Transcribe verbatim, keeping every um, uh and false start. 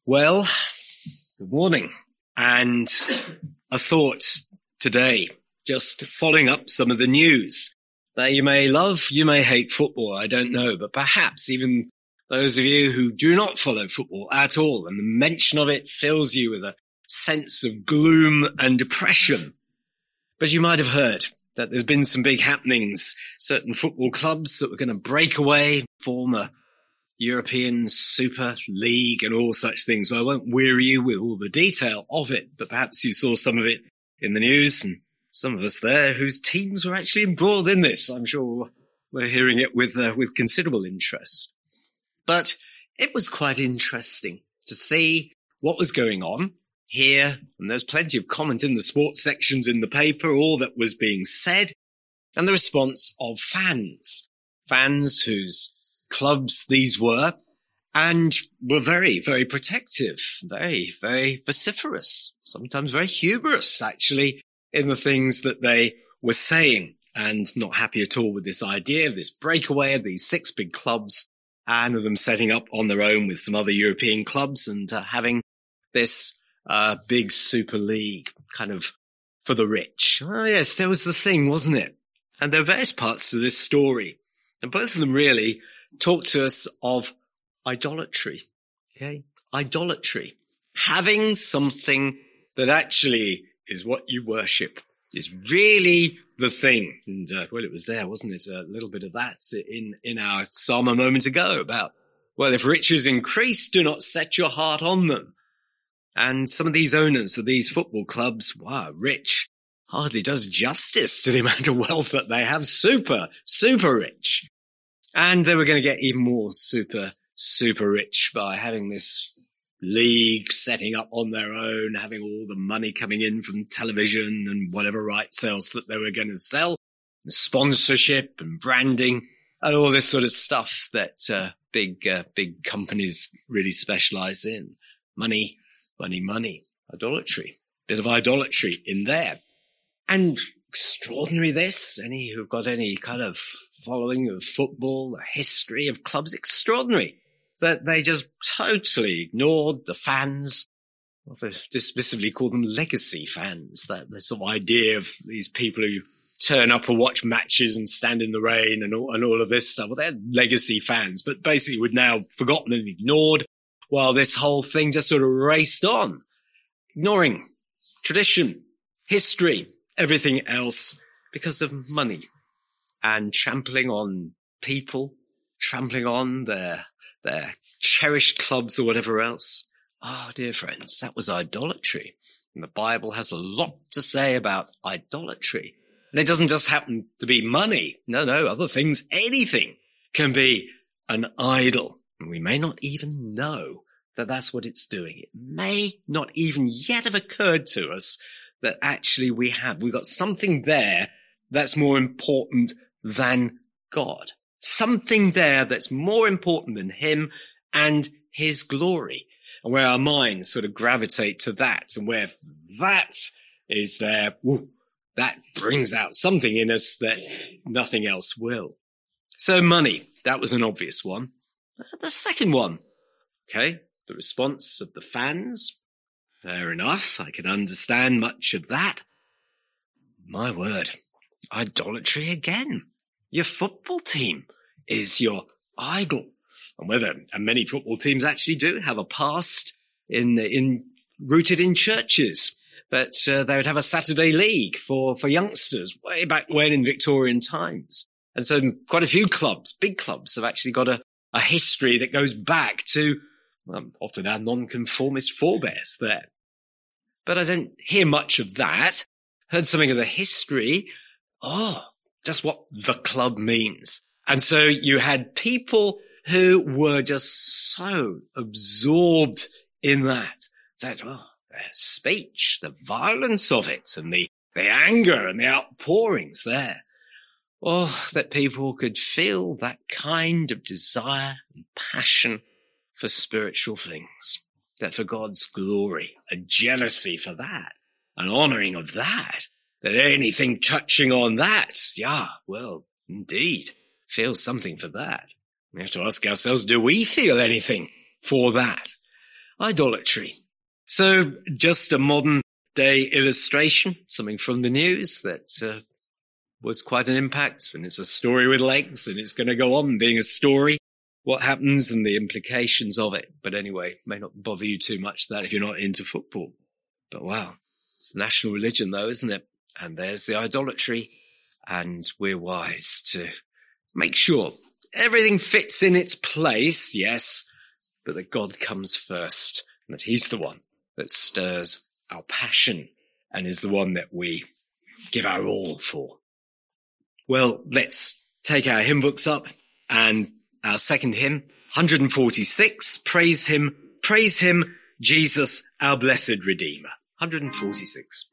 Well, good morning. And a thought today, just following up some of the news that you may love, you may hate football, I don't know, but perhaps even those of you who do not follow football at all, and the mention of it fills you with a sense of gloom and depression. But you might have heard that there's been some big happenings, certain football clubs that were going to break away, form a European Super League and all such things. So I won't weary you with all the detail of it, but perhaps you saw some of it in the news, and some of us there whose teams were actually embroiled in this. I'm sure we're hearing it with uh, with considerable interest. But it was quite interesting to see what was going on here, and there's plenty of comment in the sports sections in the paper, all that was being said, and the response of fans, fans whose clubs these were, and were very, very protective, very, very vociferous, sometimes very humorous, actually, in the things that they were saying, and not happy at all with this idea of this breakaway of these six big clubs, and of them setting up on their own with some other European clubs and uh, having this uh big Super League kind of for the rich. Oh yes, there was the thing, wasn't it? And there are various parts to this story, and both of them really talk to us of idolatry. Okay? Idolatry. Having something that actually is what you worship is really the thing. And, uh, well, it was there, wasn't it? A little bit of that in, in our psalm a moment ago about, well, if riches increase, do not set your heart on them. And some of these owners of these football clubs, wow, rich, hardly does justice to the amount of wealth that they have. Super, super rich. And they were going to get even more super, super rich by having this league setting up on their own, having all the money coming in from television and whatever rights else that they were going to sell, and sponsorship and branding and all this sort of stuff that uh, big, uh, big companies really specialize in. Money, money, money, idolatry, bit of idolatry in there. And extraordinary this, any who've got any kind of following of football, a history of clubs, extraordinary that they just totally ignored the fans. Well, they dismissively call them legacy fans, that the sort of idea of these people who turn up and watch matches and stand in the rain and all, and all of this stuff. Well, they're legacy fans, but basically were now forgotten and ignored while this whole thing just sort of raced on, ignoring tradition, history, everything else because of money. And trampling on people, trampling on their their cherished clubs or whatever else. Oh, dear friends, that was idolatry. And the Bible has a lot to say about idolatry. And it doesn't just happen to be money. No, no, other things, anything can be an idol. And we may not even know that that's what it's doing. It may not even yet have occurred to us that actually we have. We've got something there that's more important than God. Something there that's more important than him and his glory. And where our minds sort of gravitate to that, and where that is there, woo, that brings out something in us that nothing else will. So money, that was an obvious one. The second one, okay, the response of the fans. Fair enough, I can understand much of that. My word, idolatry again. Your football team is your idol. And whether, and many football teams actually do have a past in, in, rooted in churches, that uh, they would have a Saturday league for, for youngsters way back when in Victorian times. And so quite a few clubs, big clubs, have actually got a, a history that goes back to um, often our non-conformist forebears there. But I don't hear much of that. Heard something of the history. Oh, just what the club means. And so you had people who were just so absorbed in that, that, oh, their speech, the violence of it, and the, the anger and the outpourings there. Oh, that people could feel that kind of desire and passion for spiritual things, that for God's glory, a jealousy for that, an honoring of that, that anything touching on that, yeah, well, indeed, feel something for that. We have to ask ourselves, do we feel anything for that? idolatry. So just a modern day illustration, something from the news that uh, was quite an impact, and it's a story with legs, and it's going to go on being a story, what happens and the implications of it. But anyway, may not bother you too much that if you're not into football. But wow, it's the national religion though, isn't it? And there's the idolatry, and we're wise to make sure everything fits in its place, yes, but that God comes first, and that he's the one that stirs our passion and is the one that we give our all for. Well, let's take our hymn books up, and our second hymn, one forty-six, Praise Him, Praise Him, Jesus, our blessed Redeemer. one forty-six.